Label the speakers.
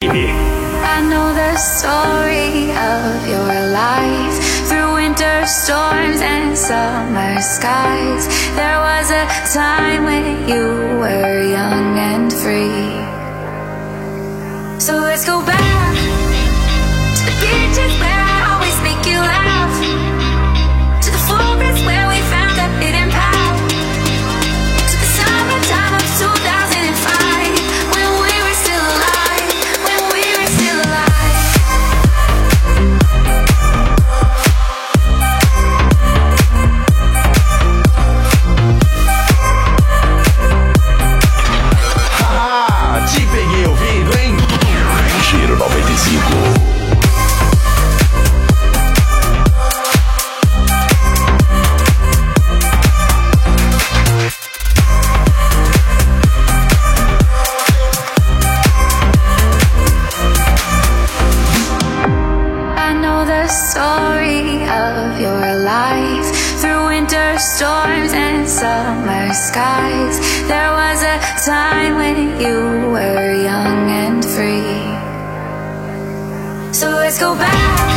Speaker 1: I know the story of your life. Through winter storms and summer skies, there was a time when you were young and free. So let's go back to the beaches where I always make you laugh, to the forest where we found that hidden path, to the summertime of 2005, when we were still alive, when we were still alive.
Speaker 2: Ah, te peguei ouvindo, hein? Giro 95. Story of your life. Through winter storms and summer skies, there was a time when you were young and free. So let's go back